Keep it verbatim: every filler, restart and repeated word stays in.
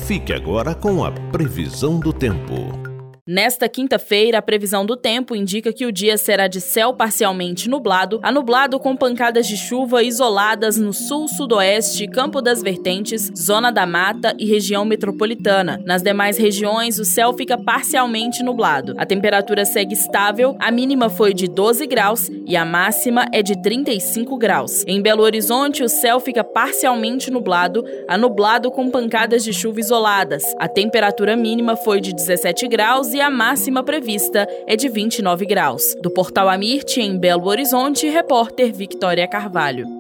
Fique agora com a previsão do tempo. Nesta quinta-feira, a previsão do tempo indica que o dia será de céu parcialmente nublado, a nublado com pancadas de chuva isoladas no sul, sudoeste, Campo das Vertentes, Zona da Mata e região metropolitana. Nas demais regiões, o céu fica parcialmente nublado. A temperatura segue estável, a mínima foi de doze graus e a máxima é de trinta e cinco graus. Em Belo Horizonte, o céu fica parcialmente nublado, a nublado com pancadas de chuva isoladas. A temperatura mínima foi de dezessete graus e a máxima prevista é de vinte e nove graus. Do Portal Amirte, em Belo Horizonte, repórter Victoria Carvalho.